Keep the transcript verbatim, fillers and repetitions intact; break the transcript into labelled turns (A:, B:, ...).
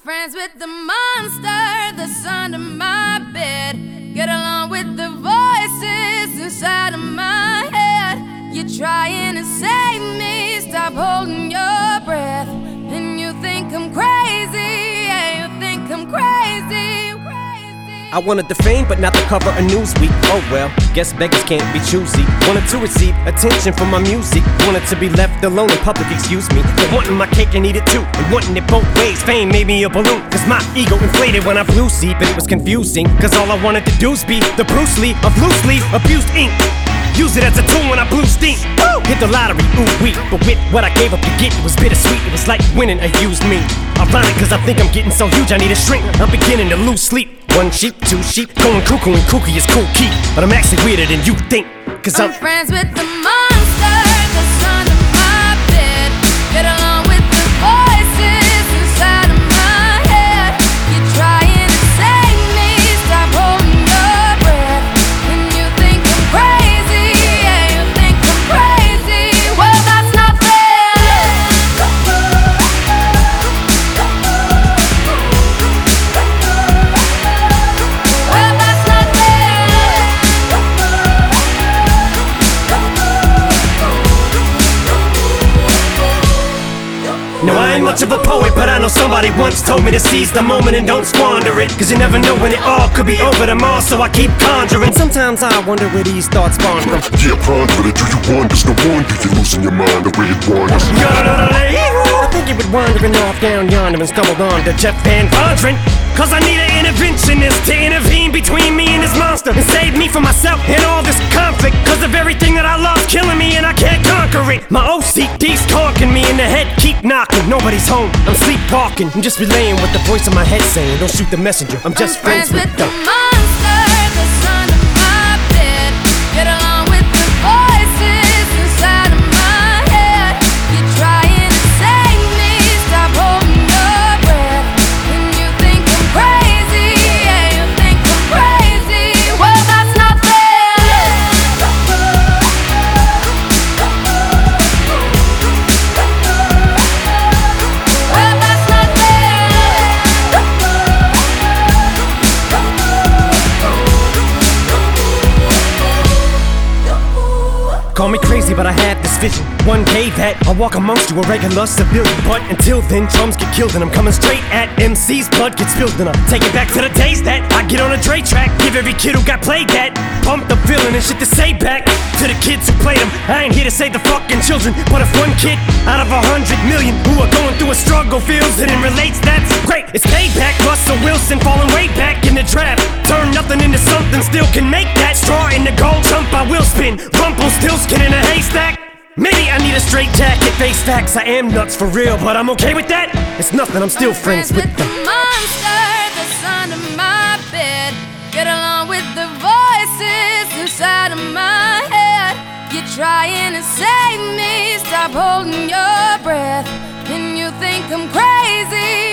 A: friends with the monster that's under my bed. Get along with the voices inside of my head. You're trying to save me, stop holding your breath. And you think I'm crazy, yeah, you think I'm crazy, crazy.
B: I wanted the fame, but not the cover of Newsweek. Oh well, guess beggars can't be choosy. Wanted to receive attention from my music. Wanted to be left alone in public, excuse me. But wanting my cake and eat it too, and wanting it both ways. Fame made me a balloon, cause my ego inflated when I flew see. But it was confusing, cause all I wanted to do was be the Bruce Lee of loosely abused ink. Use it as a tool when I blew steam. Woo! Hit the lottery, ooh wee. But with what I gave up to get, it was bittersweet. It was like winning a used me. Ironic, cause I think I'm getting so huge I need a shrink. I'm beginning to lose sleep. One sheep, two sheep, going cuckoo and kooky is cool key. But I'm actually weirder than you think, cause I'm,
A: I'm friends with the monster that's under my bed. Get along with the voices inside of my head. You're trying to save me, stop holding your breath. And you think I'm crazy, yeah, you think I'm crazy. Well, that's not fair. Well, that's not fair.
B: No, I ain't much of a poet, but I know somebody once told me to seize the moment and don't squander it. Cause you never know when it all could be over tomorrow, so I keep conjuring. Sometimes I wonder where these thoughts spawn from.
C: Yeah, ponder it, do you wonder? No wonder you're losing your mind the way it wanders.
B: I think you been wandering off down yonder and stumbled on to Jeff Van Vondren. Cause I need an interventionist to intervene between me and this monster and save me from myself and all this conflict. Cause of everything that I love's killing me and I can't conquer it. My O C D's talking me in the head, keep knocking. Nobody's home, I'm sleepwalking. I'm just relaying what the voice in my head saying. Don't shoot the messenger, I'm just
A: I'm friends,
B: friends
A: with
B: with
A: the
B: the
A: monster that's under my bed. Get along with the voices inside of my head. You're trying to save me, stop holding your breath. And you think I'm crazy, yeah, you think I'm crazy. Well, that's not fair. Well, that's not fair.
B: Call me crazy, but I had this vision. One day that I'll walk amongst you, a regular civilian. But until then, drums get killed and I'm coming straight at M C's. Blood gets spilled and I take it back to the days that I get on a Dre track. Give every kid who got played that pumped up feeling and shit to say back to the kids who played them. I ain't here to save the fucking children, but if one kid out of a hundred million who are going through a struggle feels it and relates, that's great. It's payback. Russell Wilson falling way back in the draft. Turn nothing into something, still can make that straw in the gold jump. I will spin. Rumpelstiltskin in a haystack. Maybe I need a straight jacket, face facts. I am nuts for real, but I'm okay with that. It's nothing, I'm still
A: I'm
B: friends, with
A: the
B: them.
A: monster that's under my bed. Get along with the voices inside of my head. You're trying to save me, stop holding your breath. And you think I'm crazy,